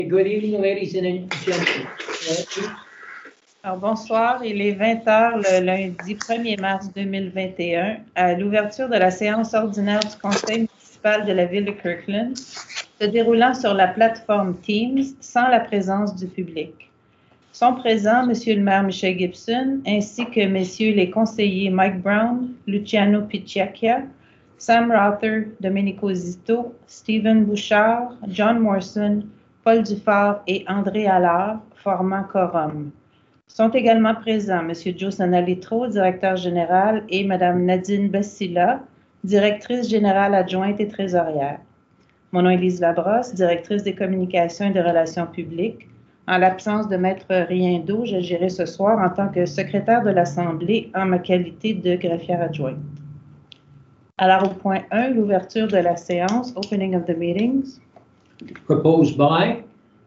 Good evening, ladies and gentlemen. Alors, bonsoir, il est 20h le lundi 1er mars 2021 à l'ouverture de la séance ordinaire du Conseil municipal de la ville de Kirkland, se déroulant sur la plateforme Teams sans la présence du public. Sont présents M. le maire Michel Gibson ainsi que messieurs les conseillers Mike Brown, Luciano Picciacchia, Sam Rother, Domenico Zito, Stephen Bouchard, John Morrison, Paul Dufort et André Allard, formant quorum. Sont également présents M. Joe Sanalitro, directeur général, et Mme Nadine Bessila, directrice générale adjointe et trésorière. Mon nom est Lise Labrosse, directrice des communications et des relations publiques. En l'absence de Maître Riendeau, j'agirai ce soir en tant que secrétaire de l'Assemblée en ma qualité de greffière adjointe. Alors, au point 1, l'ouverture de la séance, opening of the meetings. Proposed by.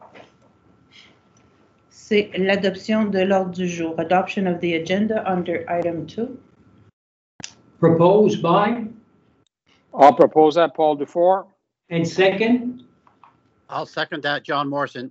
C'est l'adoption de l'ordre du jour. Adoption of the agenda under item 2. Proposed by. I'll propose that, Paul Dufort. And second. I'll second that, John Morrison.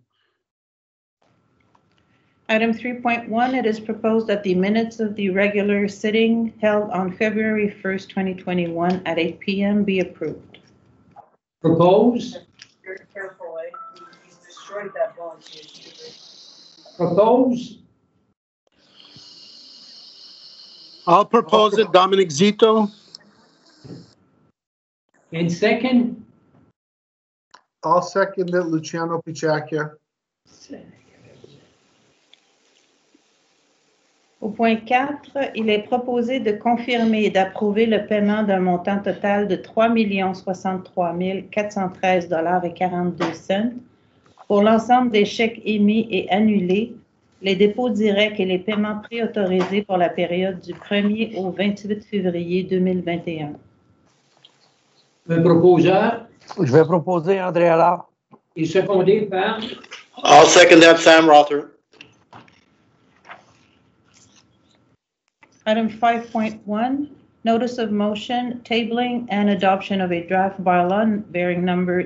Item 3.1, it is proposed that the minutes of the regular sitting held on February 1st, 2021 at 8 p.m. be approved. Proposed. Very carefully. He's destroyed that volunteer. Proposed. I'll propose it, Dominic Zito. And second. I'll second it, Luciano Picciacchia. Au point 4, il est proposé de confirmer et d'approuver le paiement d'un montant total de 3 063 413,42 $ pour l'ensemble des chèques émis et annulés, les dépôts directs et les paiements préautorisés pour la période du 1er au 28 février 2021. Un proposeur Je vais proposer André Allard. est secondé par. I'll second that, Sam Rother. Item 5.1, notice of motion, tabling and adoption of a draft bylaw bearing number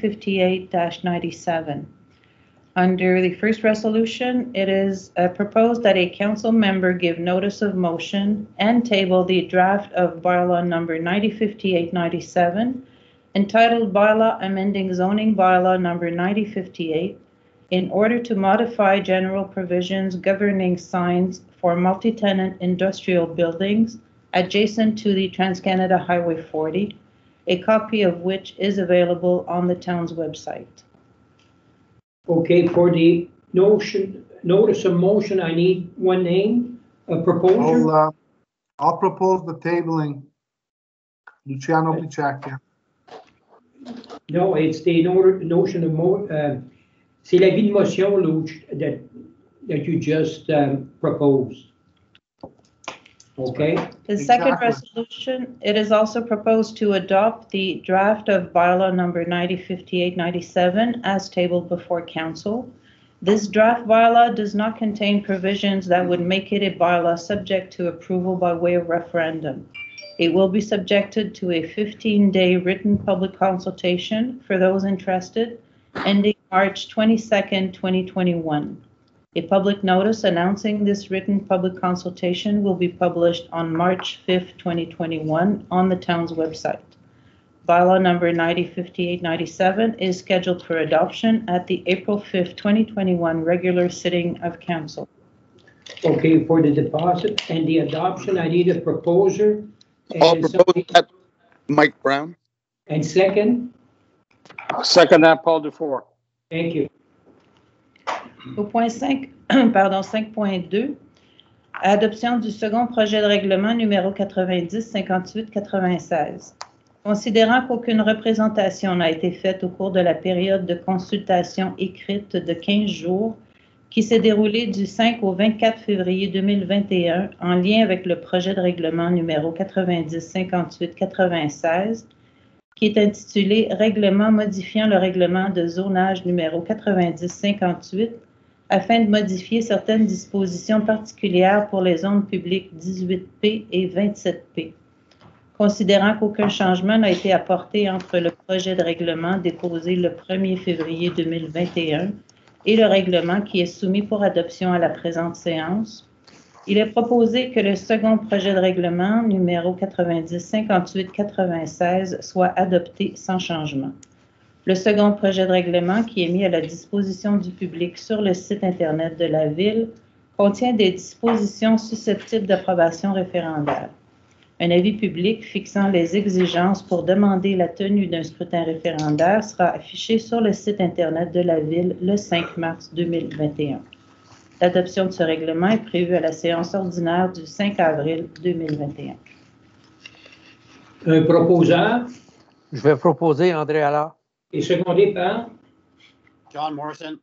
9058-97. Under the first resolution, it is proposed that a council member give notice of motion and table the draft of bylaw number 9058-97, entitled Bylaw Amending Zoning Bylaw number 9058, in order to modify general provisions governing signs for multi-tenant industrial buildings adjacent to the Trans-Canada Highway 40, a copy of which is available on the town's website. Okay, for the notice of motion, I need one name, a proposer. I'll propose the tabling, Luciano Picciacchia. No, it's the notion of c'est l'avis de motion that you just proposed. Okay? The second Exactly. resolution, it is also proposed to adopt the draft of bylaw number 9058-97 as tabled before council. This draft bylaw does not contain provisions that would make it a bylaw subject to approval by way of referendum. It will be subjected to a 15-day written public consultation for those interested, ending March 22nd, 2021. A public notice announcing this written public consultation will be published on March 5th, 2021 on the town's website. Bylaw number 9058-97 is scheduled for adoption at the April 5th, 2021 regular sitting of council. Okay, for the deposit and the adoption, I need a proposer. I'll And propose somebody- that, Mike Brown. And second, I'll second that, Paul Dufort. thank you. Au point 5, pardon, 5.2, adoption du second projet de règlement numéro 90-58-96. Considérant qu'aucune représentation n'a été faite au cours de la période de consultation écrite de 15 jours qui s'est déroulée du 5 au 24 février 2021 en lien avec le projet de règlement numéro 90-58-96, qui est intitulé « Règlement modifiant le règlement de zonage numéro 90-58 afin de modifier certaines dispositions particulières pour les zones publiques 18P et 27P. » Considérant qu'aucun changement n'a été apporté entre le projet de règlement déposé le 1er février 2021 et le règlement qui est soumis pour adoption à la présente séance, il est proposé que le second projet de règlement numéro 90-58-96 soit adopté sans changement. Le second projet de règlement qui est mis à la disposition du public sur le site Internet de la Ville contient des dispositions susceptibles d'approbation référendaire. Un avis public fixant les exigences pour demander la tenue d'un scrutin référendaire sera affiché sur le site Internet de la Ville le 5 mars 2021. L'adoption de ce règlement est prévue à la séance ordinaire du 5 avril 2021. Un proposeur Je vais proposer André Allard. et secondé par John Morrison.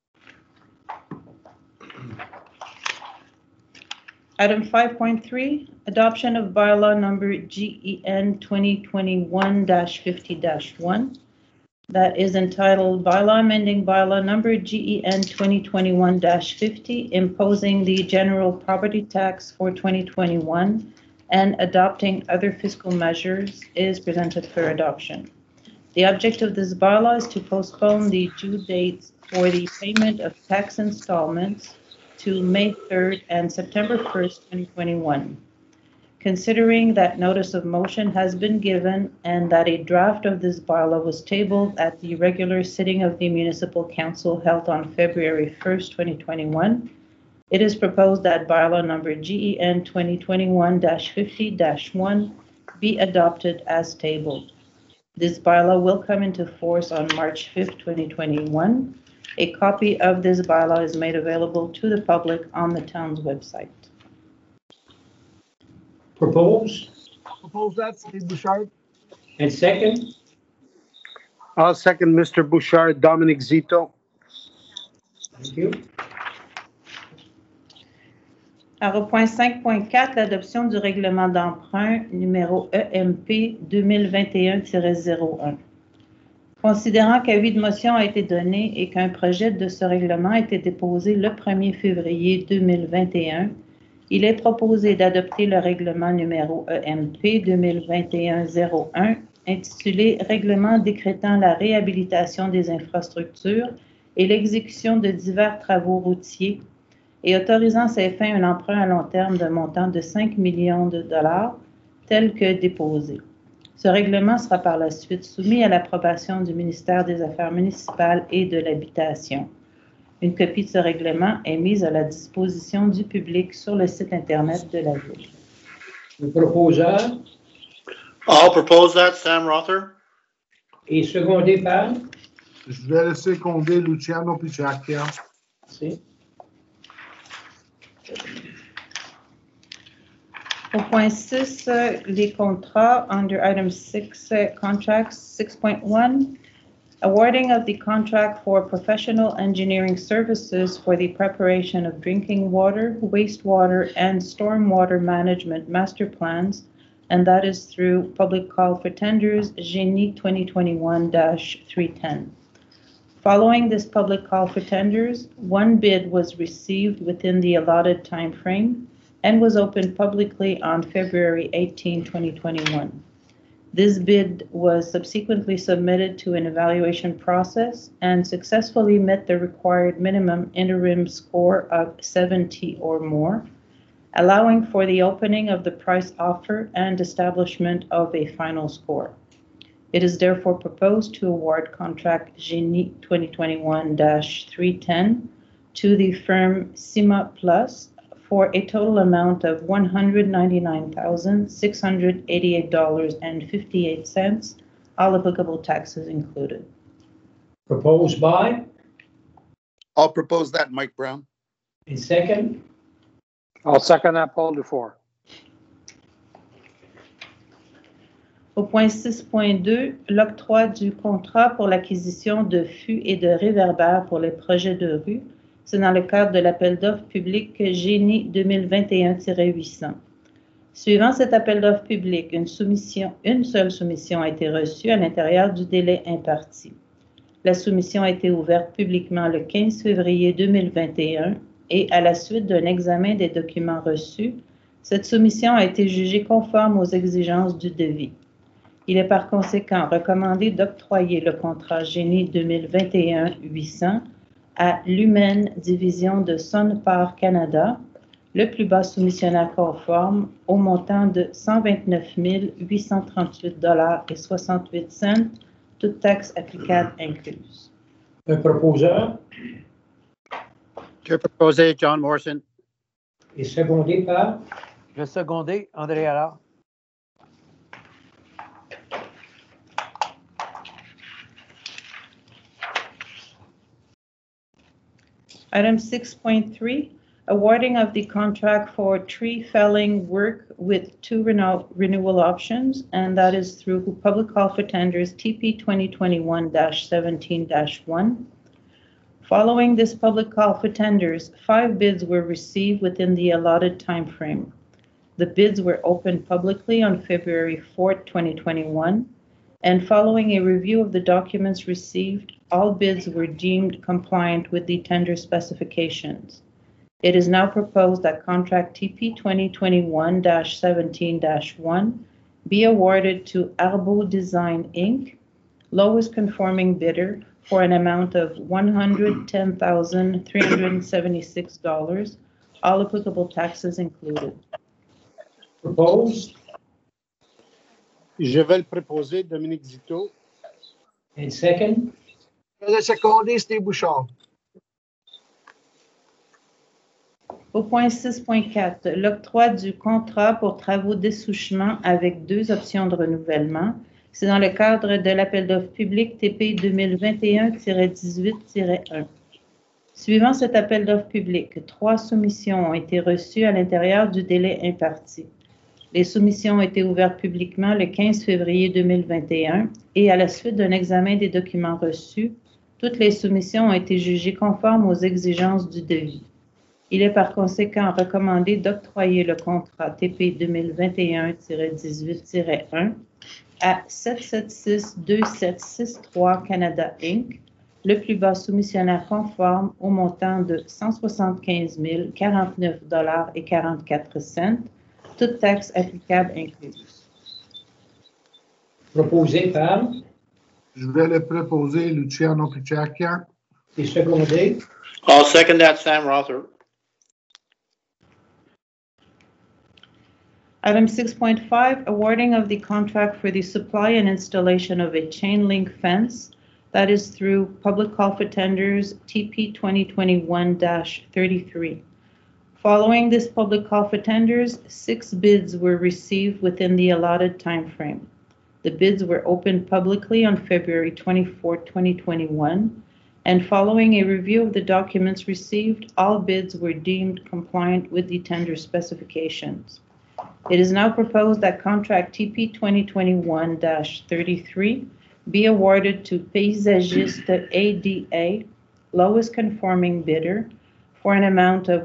Item 5.3, adoption of bylaw number GEN 2021-50-1 that is entitled Bylaw Amending Bylaw number GEN 2021-50 imposing the general property tax for 2021 and adopting other fiscal measures is presented for adoption. The object of this bylaw is to postpone the due dates for the payment of tax installments to May 3rd and September 1st, 2021. Considering that notice of motion has been given and that a draft of this bylaw was tabled at the regular sitting of the Municipal Council held on February 1st, 2021, it is proposed that bylaw number GEN 2021-50-1 be adopted as tabled. This bylaw will come into force on March 5th, 2021. A copy of this bylaw is made available to the public on the town's website. propose Propose that, Steve Bouchard. and second. I'll second Mr. Bouchard, Dominic Zito. Thank you. Alors, point 5.4, l'adoption du règlement d'emprunt numéro EMP 2021-01. Considérant qu'avis de motion a été donné et qu'un projet de ce règlement a été déposé le 1er février 2021, il est proposé d'adopter le règlement numéro EMP 2021-01 intitulé « Règlement décrétant la réhabilitation des infrastructures et l'exécution de divers travaux routiers et autorisant à ces fins un emprunt à long terme d'un montant de 5 millions de dollars tel que déposé. Ce règlement sera par la suite soumis à l'approbation du ministère des Affaires municipales et de l'Habitation. Une copie de ce règlement est mise à la disposition du public sur le site Internet de la Ville. Le proposeur I'll propose that, Sam Rother. est secondé par. Je vais le seconder, Luciano Picciacchia. Merci. Au point 6, les contrats under item 6, contracts 6.1, awarding of the contract for professional engineering services for the preparation of drinking water, wastewater, and stormwater management master plans, and that is through public call for tenders, Génie 2021-310. Following this public call for tenders, one bid was received within the allotted time frame and was opened publicly on February 18, 2021. This bid was subsequently submitted to an evaluation process and successfully met the required minimum interim score of 70 or more, allowing for the opening of the price offer and establishment of a final score. It is therefore proposed to award contract Génie 2021-310 to the firm Cima Plus for a total amount of $199,688.58, all applicable taxes included. Proposed by I'll propose that, Mike Brown. and second. I'll second that, Paul Dufour. Au point 6.2, l'octroi du contrat pour l'acquisition de fûts et de réverbères pour les projets de rue. C'est dans le cadre de l'appel d'offres public Génie 2021-800. Suivant cet appel d'offres public, une seule soumission a été reçue à l'intérieur du délai imparti. La soumission a été ouverte publiquement le 15 février 2021 et à la suite d'un examen des documents reçus, Cette soumission a été jugée conforme aux exigences du devis. Il est par conséquent recommandé d'octroyer le contrat Génie 2021-800 à Lumen Division de Sonepar Canada, le plus bas soumissionnaire conforme, au montant de 129 838,68 $, toutes taxes applicables incluses. Un proposeur Je proposé John Morrison. est secondé par Je vais seconder André Allard. Item 6.3, awarding of the contract for tree felling work with two renewal options, and that is through public call for tenders TP 2021-17-1. Following this public call for tenders, 5 bids were received within the allotted timeframe. The bids were opened publicly on February 4, 2021, and following a review of the documents received, all bids were deemed compliant with the tender specifications. It is now proposed that contract TP 2021-17-1 be awarded to Arbo Design, Inc., lowest conforming bidder, for an amount of $110,376, all applicable taxes included. proposed Je vais le proposer, Dominique Zito. and second. Je vais le seconder, Steve Bouchard. Au point 6.4, l'octroi du contrat pour travaux d'essouchement avec 2 options de renouvellement. C'est dans le cadre de l'appel d'offres public TP 2021-18-1. Suivant cet appel d'offres public, 3 soumissions ont été reçues à l'intérieur du délai imparti. Les soumissions ont été ouvertes publiquement le 15 février 2021 et à la suite d'un examen des documents reçus, toutes les soumissions ont été jugées conformes aux exigences du devis. Il est par conséquent recommandé d'octroyer le contrat TP 2021-18-1 à 776-2763 Canada Inc., le plus bas soumissionnaire conforme au montant de 175 049,44 $, toutes taxes applicables incluses. Proposé par Je vais le proposer Luciano Picciacchia. et secondé I'll second that, Sam Rother. Item 6.5, awarding of the contract for the supply and installation of a chain link fence, that is through public call for tenders TP 2021-33. Following this public call for tenders, 6 bids were received within the allotted timeframe. The bids were opened publicly on February 24, 2021, and following a review of the documents received, all bids were deemed compliant with the tender specifications. It is now proposed that contract TP 2021-33 be awarded to Paysagiste ADA, lowest conforming bidder, for an amount of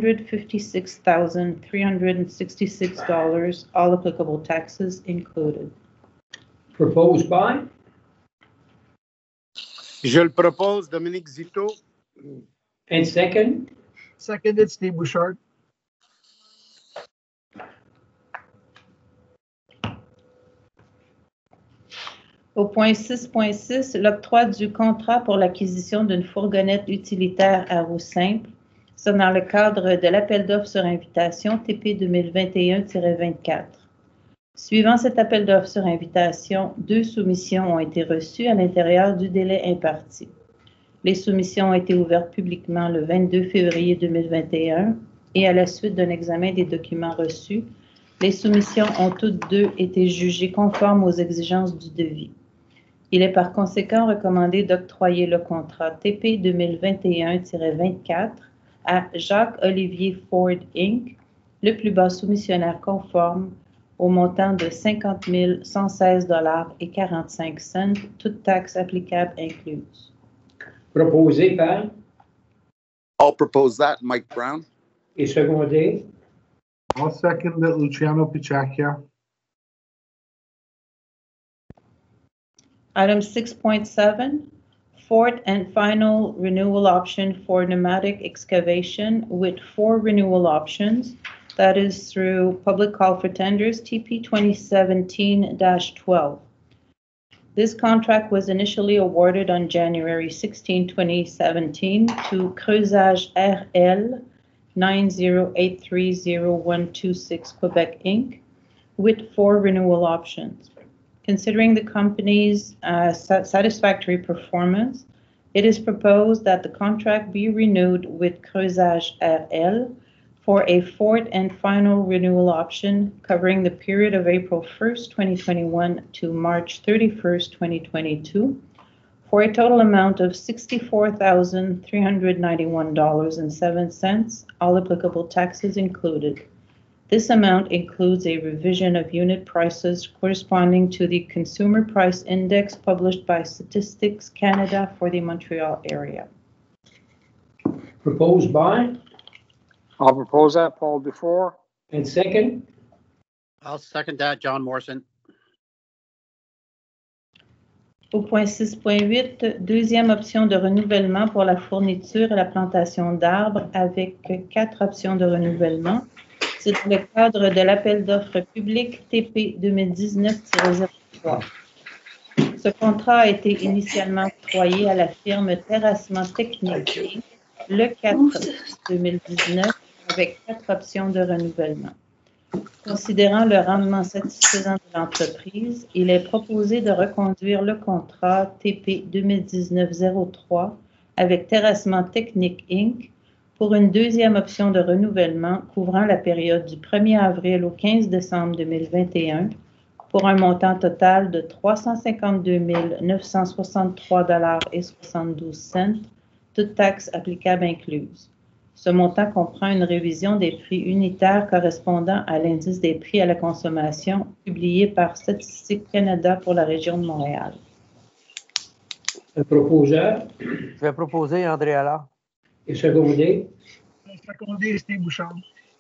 $156,366, all applicable taxes included. proposed by Je le propose, Dominique Zito. and second. Seconded, Steve Bouchard. Au point 6.6, l'octroi du contrat pour l'acquisition d'une fourgonnette utilitaire à roue simple, c'est dans le cadre de l'appel d'offres sur invitation TP 2021-24. Suivant cet appel d'offres sur invitation, 2 soumissions ont été reçues à l'intérieur du délai imparti. Les soumissions ont été ouvertes publiquement le 22 février 2021 et à la suite d'un examen des documents reçus, les soumissions ont toutes 2 été jugées conformes aux exigences du devis. Il est par conséquent recommandé d'octroyer le contrat TP 2021-24 à Jacques-Olivier Ford Inc., le plus bas soumissionnaire conforme, au montant de 50 116,45 $, toutes taxes applicables incluses. Proposé par I'll propose that, Mike Brown. et secondé I'll second it, Luciano Picciacchia. Item 6.7, fourth and final renewal option for pneumatic excavation with 4 renewal options, That is through public call for tenders TP 2017-12. This contract was initially awarded on January 16, 2017 to Creusage RL 90830126 Quebec Inc. with 4 renewal options. Considering the company's satisfactory performance, it is proposed that the contract be renewed with Creusage RL for a 4th and final renewal option covering the period of April 1st, 2021 to March 31st, 2022, for a total amount of $64,391.07, all applicable taxes included. This amount includes a revision of unit prices corresponding to the Consumer Price Index published by Statistics Canada for the Montreal area. Proposed by, I'll propose that, Paul Dufour. and second, I'll second that, John Morrison. Au point 6.8, deuxième option de renouvellement pour la fourniture et la plantation d'arbres avec 4 options de renouvellement. C'est dans le cadre de l'appel d'offres public TP 2019-03. Ce contrat a été initialement octroyé à la firme Terrassement Technique le 4 2019 avec 4 options de renouvellement. Considérant le rendement satisfaisant de l'entreprise, il est proposé de reconduire le contrat TP 2019-03 avec Terrassement Technique Inc. pour une deuxième option de renouvellement couvrant la période du 1er avril au 15 décembre 2021 pour un montant total de 352 963,72 $, toutes taxes applicables incluses. Ce montant comprend une révision des prix unitaires correspondant à l'indice des prix à la consommation publié par Statistique Canada pour la région de Montréal. le proposeur Je vais proposer André Allard. et secondé. Secondé, Steve Bouchard.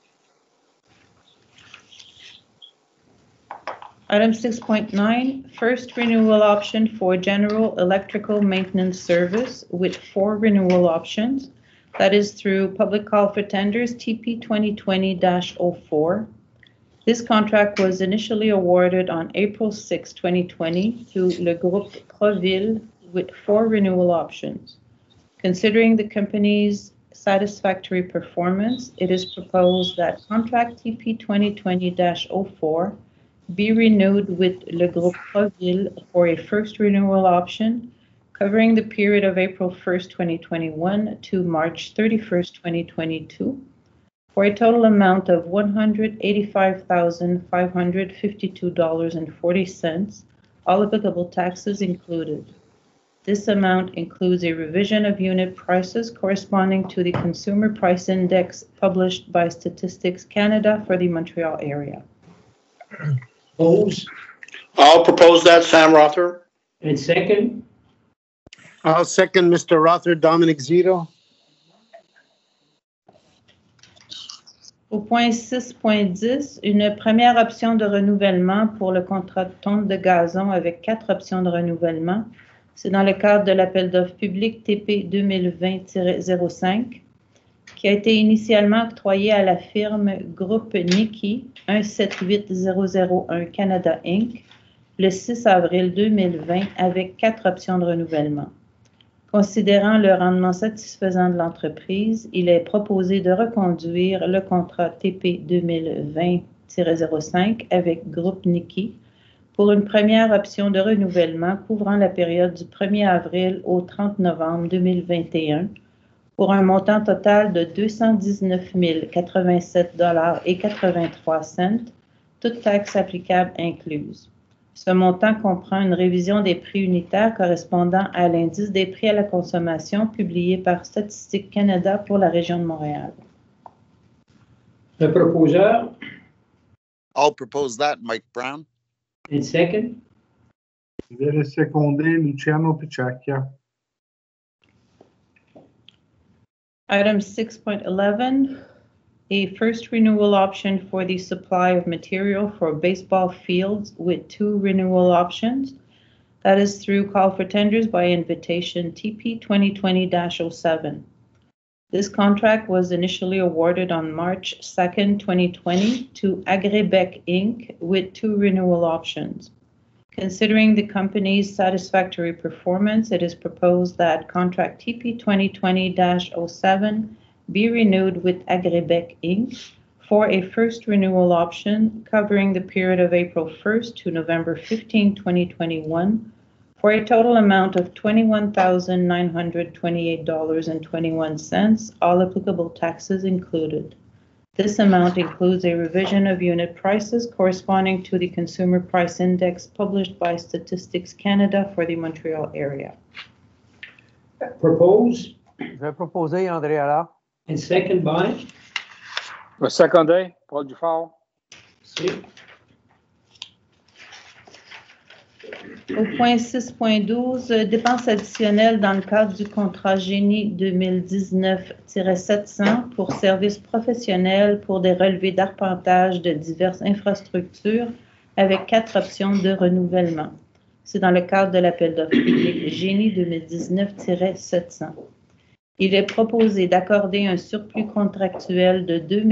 Item 6.9, first renewal option for general electrical maintenance service with 4 renewal options. That is through public call for tenders TP 2020-04. This contract was initially awarded on April 6, 2020 to Le Groupe Proville with 4 renewal options. Considering the company's satisfactory performance, it is proposed that contract TP 2020-04 be renewed with Le Groupe Proville for a first renewal option covering the period of April 1st, 2021 to March 31st, 2022 for a total amount of $185,552.40, all applicable taxes included. This amount includes a revision of unit prices corresponding to the Consumer Price Index published by Statistics Canada for the Montreal area. Opposed, I'll propose that, Sam Rother. and second, I'll second Mr. Rother, Dominic Zito. Au point 6.10, une première option de renouvellement pour le contrat de tonte de gazon avec 4 options de renouvellement. C'est dans le cadre de l'appel d'offres public TP 2020-05 qui a été initialement octroyé à la firme Groupe Nikki 178001 Canada Inc. le 6 avril 2020 avec 4 options de renouvellement. Considérant le rendement satisfaisant de l'entreprise, il est proposé de reconduire le contrat TP 2020-05 avec Groupe Nikki pour une première option de renouvellement couvrant la période du 1er avril au 30 novembre 2021 pour un montant total de 219 087,83 $, toutes taxes applicables incluses. Ce montant comprend une révision des prix unitaires correspondant à l'indice des prix à la consommation publié par Statistique Canada pour la région de Montréal. le proposeur, I'll propose that, Mike Brown. and second, Je vais le seconder, Luciano Picciacchia. Item 6.11, a first renewal option for the supply of material for baseball fields with 2 renewal options. That is through call for tenders by invitation TP 2020-07. This contract was initially awarded on March 2nd, 2020 to Agribec Inc. with 2 renewal options. Considering the company's satisfactory performance, it is proposed that contract TP 2020-07 be renewed with Agribec Inc. for a first renewal option covering the period of April 1st to November 15, 2021, for a total amount of $21,928.21, all applicable taxes included. This amount includes a revision of unit prices corresponding to the Consumer Price Index published by Statistics Canada for the Montreal area. Propose Je vais proposer André Allard. and second by, Secondé, Paul Dufault. see, Au point 6.12, dépenses additionnelles dans le cadre du contrat Génie 2019-700 pour services professionnels pour des relevés d'arpentage de diverses infrastructures avec 4 options de renouvellement. C'est dans le cadre de l'appel d'offres public Génie 2019-700. Il est proposé d'accorder un surplus contractuel de 2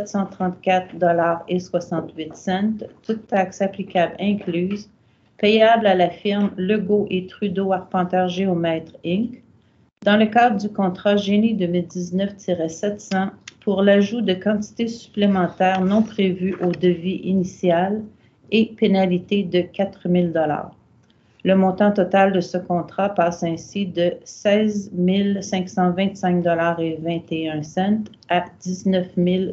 734,68 $, toutes taxes applicables incluses, payable à la firme Legault et Trudeau Arpenteurs Géomètres Inc., dans le cadre du contrat Génie 2019-700 pour l'ajout de quantités supplémentaires non prévues au devis initial et pénalité de 4 000 $. Le montant total de ce contrat passe ainsi de 16 525,21 $ à 19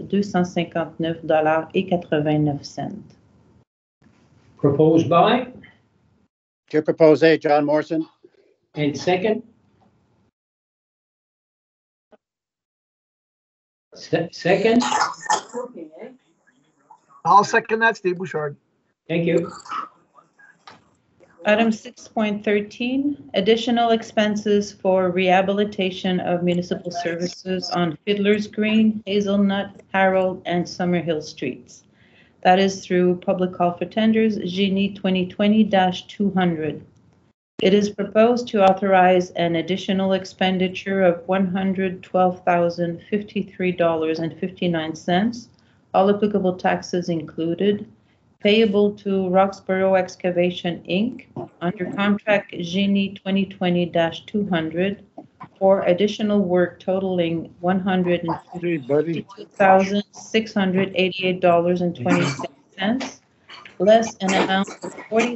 259,89 $. proposed by, Je propose John Morrison. and second. Second, Cooking, eh? I'll second that, Steve Bouchard. thank you. Item 6.13, additional expenses for rehabilitation of municipal services on Fiddler's Green, Hazelnut, Harold, and Summerhill Streets. That is through public call for tenders, Génie 2020-200. It is proposed to authorize an additional expenditure of $112,053.59, all applicable taxes included, payable to Roxborough Excavation, Inc., under contract Génie 2020-200 for additional work totaling $152,688.26, less an amount of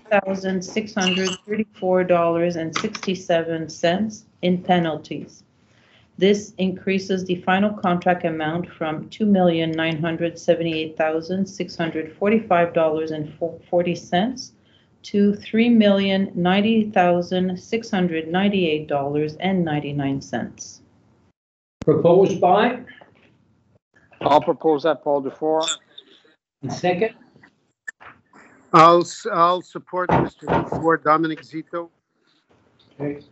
$40,634.67 in penalties. This increases the final contract amount from $2,978,645.40 to $3,090,698.99. Proposed by, I'll propose that, Paul Dufault. and second, I'll support Mr. Dufour, Dominic Zito. okay.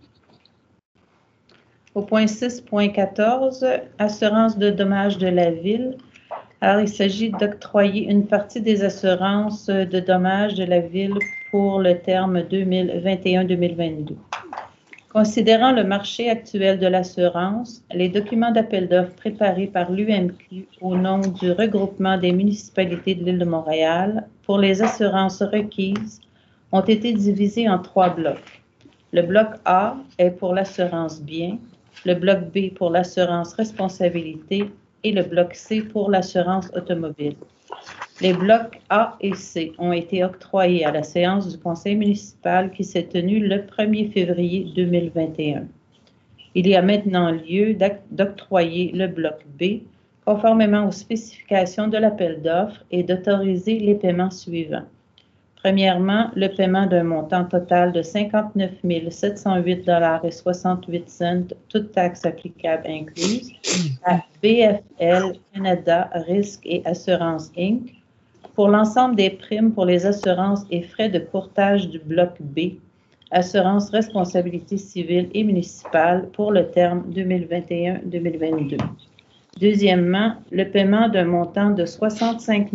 Au point 6.14, assurance de dommages de la ville. Alors, il s'agit d'octroyer une partie des assurances de dommages de la ville pour le terme 2021-2022. Considérant le marché actuel de l'assurance, les documents d'appel d'offres préparés par l'UMQ au nom du regroupement des municipalités de l'île de Montréal pour les assurances requises ont été divisés en 3 blocs. Le bloc A est pour l'assurance biens, le bloc B pour l'assurance responsabilité et le bloc C pour l'assurance automobile. Les blocs A et C ont été octroyés à la séance du conseil municipal qui s'est tenue le 1er février 2021. Il y a maintenant lieu d'octroyer le bloc B conformément aux spécifications de l'appel d'offres et d'autoriser les paiements suivants. Premièrement, le paiement d'un montant total de 59 708,68 $, toutes taxes applicables incluses, à BFL Canada Risque et Assurance Inc. pour l'ensemble des primes pour les assurances et frais de courtage du bloc B, assurance responsabilité civile et municipale pour le terme 2021-2022. Deuxièmement, le paiement d'un montant de 65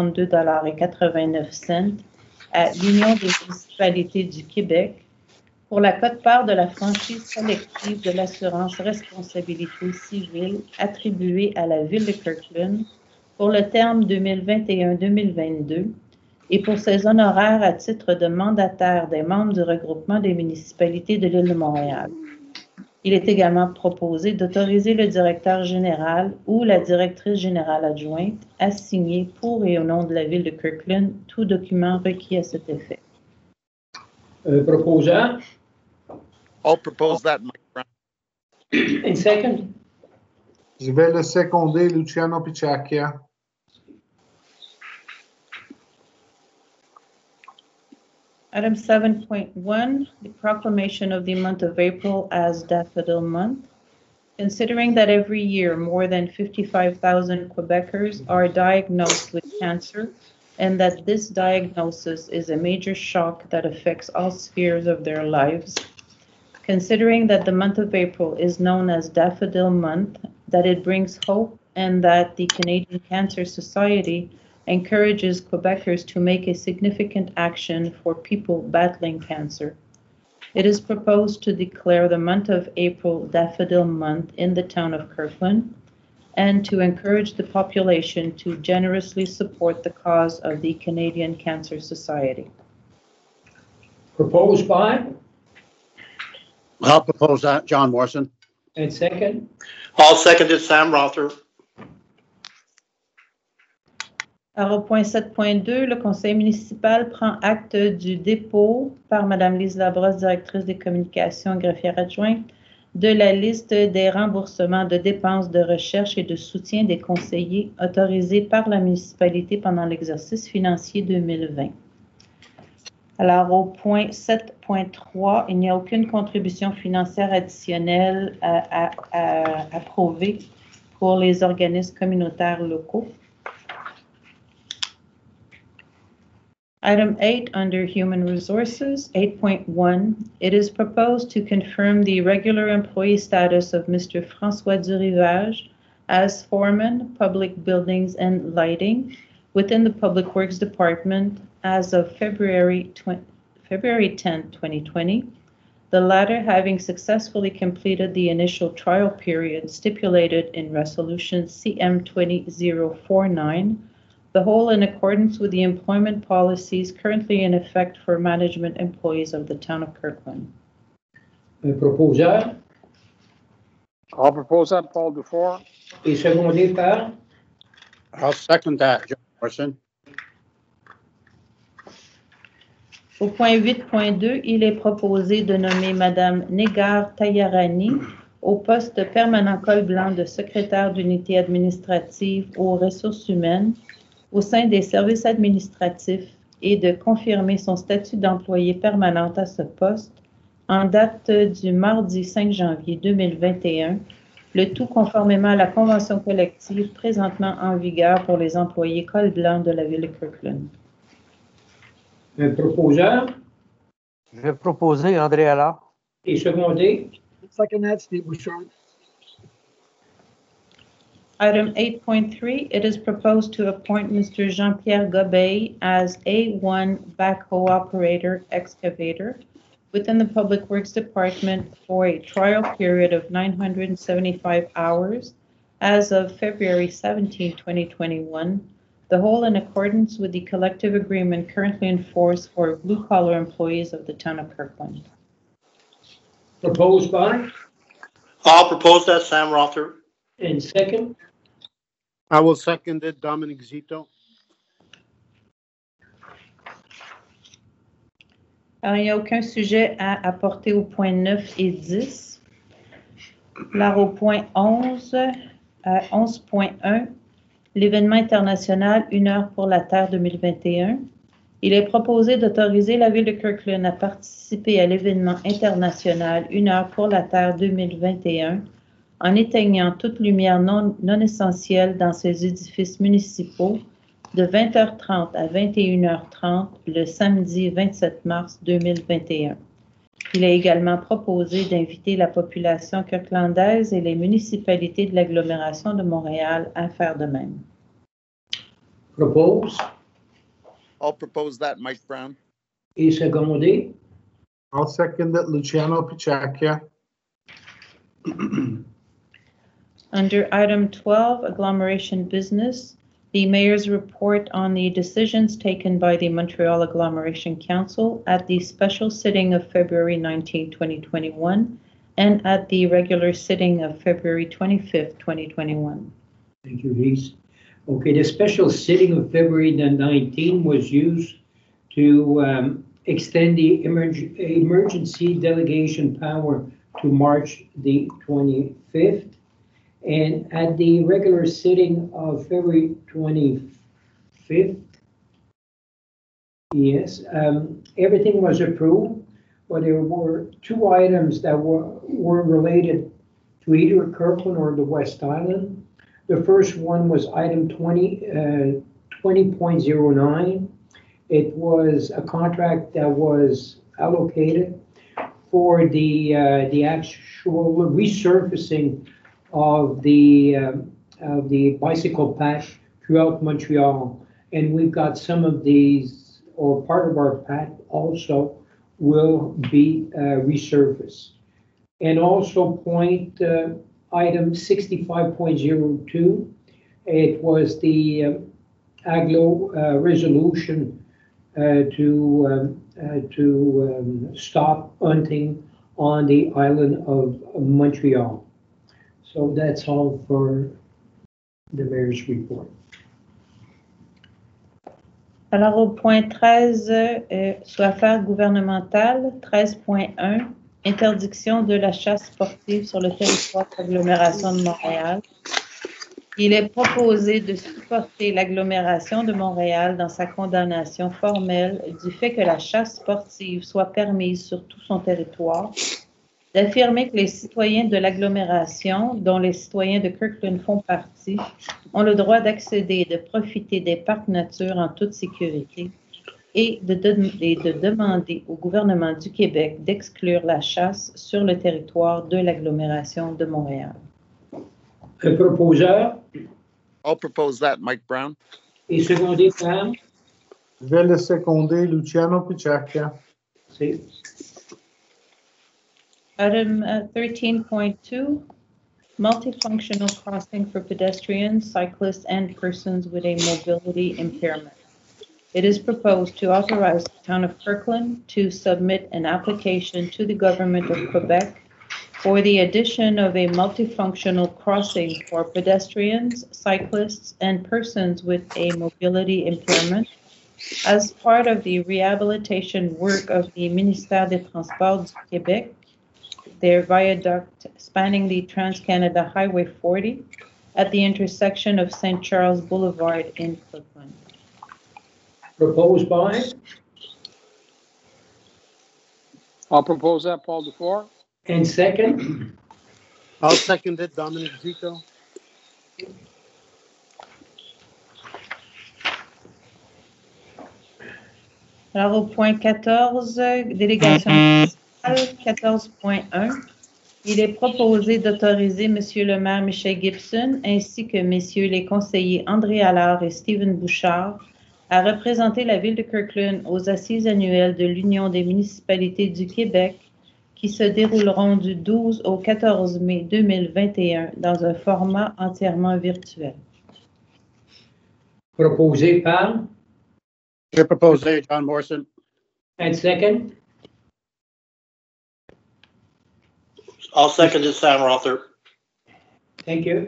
532,89 $ à l'Union des municipalités du Québec pour la quote-part de la franchise collective de l'assurance responsabilité civile attribuée à la Ville de Kirkland pour le terme 2021-2022 et pour ses honoraires à titre de mandataire des membres du regroupement des municipalités de l'île de Montréal. Il est également proposé d'autoriser le directeur général ou la directrice générale adjointe à signer pour et au nom de la Ville de Kirkland tout document requis à cet effet. Proposant, I'll propose that, Mike Brown. and second, Je vais le seconder, Luciano Picciacchia. Item 7.1, the proclamation of the month of April as Daffodil Month. Considering that every year more than 55,000 Quebecers are diagnosed with cancer, and that this diagnosis is a major shock that affects all spheres of their lives. Considering that the month of April is known as Daffodil Month, that it brings hope, and that the Canadian Cancer Society encourages Quebecers to make a significant action for people battling cancer. It is proposed to declare the month of April Daffodil Month in the town of Kirkland, and to encourage the population to generously support the cause of the Canadian Cancer Society. proposed by, I'll propose that, John Morrison. and second, I'll second it, Sam Rother. Alors, au point 7.2, le conseil municipal prend acte du dépôt par Mme Lise Labrosse, directrice des communications, greffière adjointe, de la liste des remboursements de dépenses de recherche et de soutien des conseillers autorisés par la municipalité pendant l'exercice financier 2020. Alors, au point 7.3, il n'y a aucune contribution financière additionnelle à approuver pour les organismes communautaires locaux. Item 8 under Human Resources, 8.1, it is proposed to confirm the regular employee status of Mr. François Durivage as foreman, public buildings and lighting within the Public Works Department as of February 10, 2020, the latter having successfully completed the initial trial period stipulated in Resolution CM 20049, the whole in accordance with the employment policies currently in effect for management employees of the town of Kirkland. proposeur, I'll propose that, Paul Dufour. et secondé par, I'll second that, John Morrison. Au point 8.2, il est proposé de nommer Mme Négar Tayarani au poste permanent col blanc de secrétaire d'unité administrative aux ressources humaines au sein des services administratifs et de confirmer son statut d'employé permanente à ce poste en date du mardi 5 janvier 2021, le tout conformément à la convention collective présentement en vigueur pour les employés col blanc de la ville de Kirkland. proposeur, Je vais proposer André Allard. et secondé, Second that, Steve Bouchard. Item 8.3, it is proposed to appoint Mr. Jean-Pierre Gobeil as A1 backhoe operator excavator within the Public Works Department for a trial period of 975 hours as of February 17, 2021, the whole in accordance with the collective agreement currently in force for blue-collar employees of the town of Kirkland. proposed by, I'll propose that, Sam Rother. and second, I will second it, Dominic Zito. Alors, il n'y a aucun sujet à apporter au point 9 et 10. Alors, au point 11, 11.1, l'événement international 1 heure pour la Terre 2021. Il est proposé d'autoriser la Ville de Kirkland à participer à l'événement international 1 heure pour la Terre 2021 en éteignant toute lumière non essentielle dans ses édifices municipaux de 20h30 à 21h30 le samedi 27 mars 2021. Il est également proposé d'inviter la population kirklandaise et les municipalités de l'agglomération de Montréal à faire de même. propose, I'll propose that, Mike Brown. et secondé, I'll second it, Luciano Picacchia. Under item 12, agglomeration business, the mayor's report on the decisions taken by the Montreal Agglomeration Council at the special sitting of February 19, 2021, and at the regular sitting of February 25th, 2021. Thank you, Reese. Okay, the special sitting of February the 19th was used to extend the emergency delegation power to March the 25th. And at the regular sitting of February 25th, yes, everything was approved, but there were two items that were related to either Kirkland or the West Island. The first one was item 20.09. It was a contract that was allocated for the actual resurfacing of the bicycle path throughout Montreal. And we've got some of these, or part of our path also will be resurfaced. And also item 65.02, it was the AGLO resolution to stop hunting on the island of Montreal. So that's all for the mayor's report. Alors, au point 13, sur affaires gouvernementales, 13.1, interdiction de la chasse sportive sur le territoire de l'agglomération de Montréal. Il est proposé de supporter l'agglomération de Montréal dans sa condamnation formelle du fait que la chasse sportive soit permise sur tout son territoire, d'affirmer que les citoyens de l'agglomération, dont les citoyens de Kirkland font partie, ont le droit d'accéder et de profiter des parcs nature en toute sécurité et de demander au gouvernement du Québec d'exclure la chasse sur le territoire de l'agglomération de Montréal. Le proposeur I'll propose that, Mike Brown. est secondé par Je vais le seconder, Luciano Picacchia. c'est Item 13.2, multifunctional crossing for pedestrians, cyclists, and persons with a mobility impairment. It is proposed to authorize the town of Kirkland to submit an application to the government of Quebec for the addition of a multifunctional crossing for pedestrians, cyclists, and persons with a mobility impairment as part of the rehabilitation work of the Ministère des Transports du Québec, their viaduct spanning the Trans-Canada Highway 40 at the intersection of St. Charles Boulevard in Kirkland. proposed by I'll propose that, Paul Dufour. and second. I'll second it, Dominic Zito. Alors, au point 14, délégation municipale, 14.1, il est proposé d'autoriser M. le maire Michel Gibson ainsi que messieurs les conseillers André Allard et Stephen Bouchard à représenter la ville de Kirkland aux assises annuelles de l'Union des municipalités du Québec qui se dérouleront du 12 au 14 mai 2021 dans un format entièrement virtuel. Proposé par Je propose John Morrison. and second. I'll second it, Sam Rother. Thank you.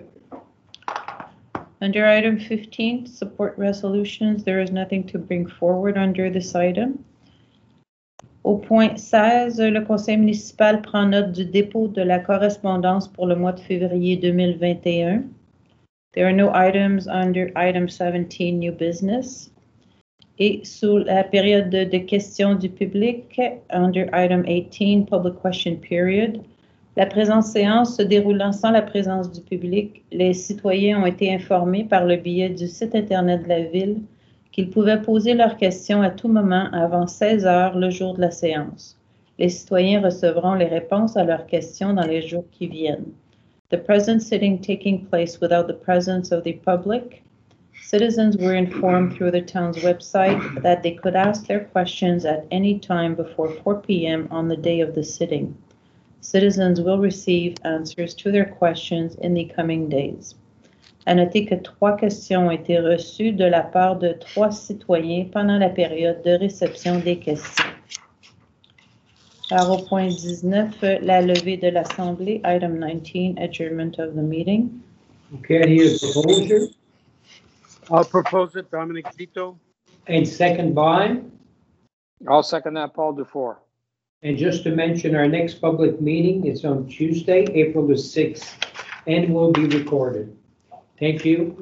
Under item 15, support resolutions, there is nothing to bring forward under this item. Au point 16, le conseil municipal prend note du dépôt de la correspondance pour le mois de février 2021. There are no items under item 17, new business. Et sous la période de questions du public, under item 18, public question period, la présente séance se déroulant sans la présence du public, les citoyens ont été informés par le biais du site Internet de la Ville qu'ils pouvaient poser leurs questions à tout moment avant 16 heures le jour de la séance. Les citoyens recevront les réponses à leurs questions dans les jours qui viennent. The present sitting taking place without the presence of the public. Citizens were informed through the town's website that they could ask their questions at any time before 4 p.m. on the day of the sitting. Citizens will receive answers to their questions in the coming days. À noter que 3 questions ont été reçues de la part de 3 citoyens pendant la période de réception des questions. Alors, au point 19, la levée de l'Assemblée. Item 19, adjournment of the meeting. Okay, I need a proposer I'll propose it, Dominic Zito. and second by. I'll second that, Paul Dufour. And just to mention, our next public meeting is on Tuesday, April the 6th, and will be recorded. Thank you.